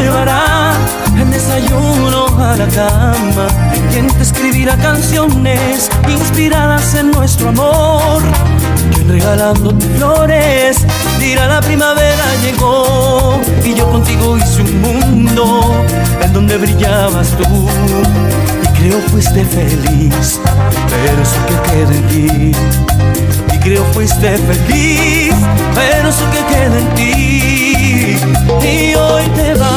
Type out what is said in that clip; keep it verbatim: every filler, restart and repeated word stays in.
llevará el desayuno a la cama, quien te escribirá canciones inspiradas en nuestro amor, quien regalándote flores dirá la primavera llegó. Y yo contigo hice un mundo en donde brillabas tú, y creo fuiste feliz, pero eso que queda en ti. Y creo fuiste feliz, pero eso que queda en ti. Y hoy te vas